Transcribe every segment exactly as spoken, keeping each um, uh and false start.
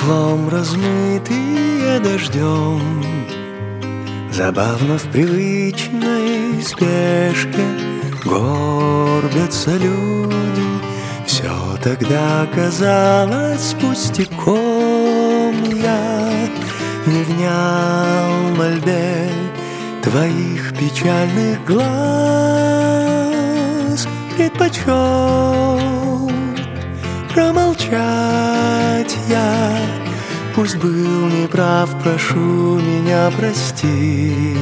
стеклом размытые дождем, забавно в привычной спешке горбятся люди. Все тогда казалось пустяком. Я не внял мольбе твоих печальных глаз, предпочел промолчать я. Пусть был неправ, прошу меня прости.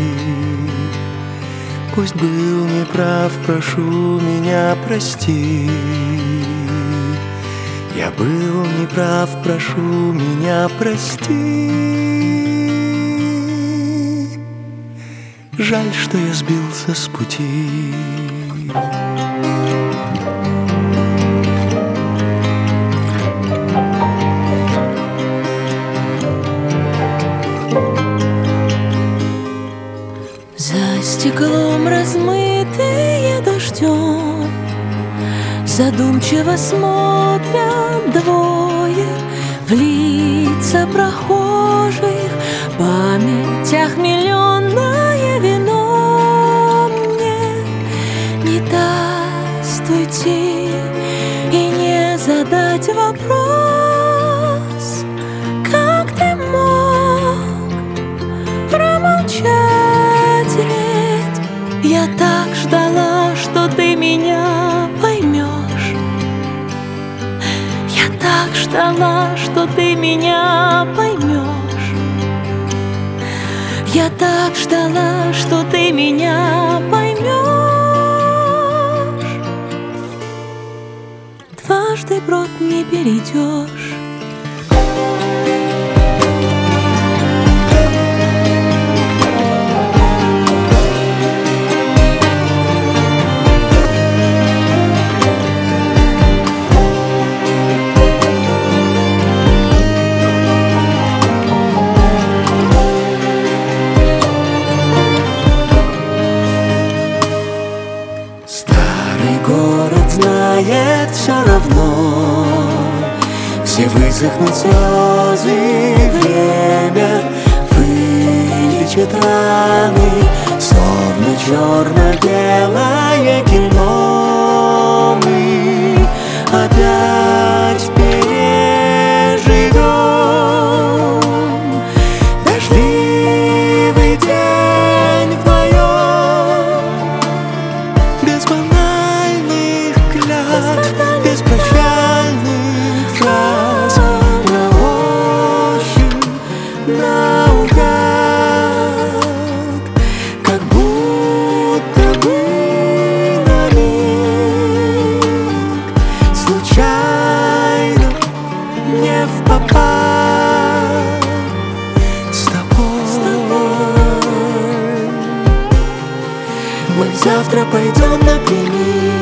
Пусть был неправ, прошу меня прости. Я был неправ, прошу меня прости. Жаль, что я сбился с пути. За стеклом размытые дождем задумчиво смотрят двое в лица прохожих. Память охмеленное вино мне не даст уйти и не задать вопрос: как ты мог промолчать? Ведь я так ждала, что ты меня поймешь. Я так ждала, что ты меня поймешь. Я так ждала, что ты меня поймешь. Дважды брод не перейдешь. Город знает все равно, все высохнут слезы, время вылечит раны, словно черно-белое кино. Мы опять переживем дождливый день вдвоем, без банальных клятв, без прощальных фраз, на ощупь, наугад, как будто бы на миг, случайно, не впопад с тобой. Мы завтра пойдем напрямик.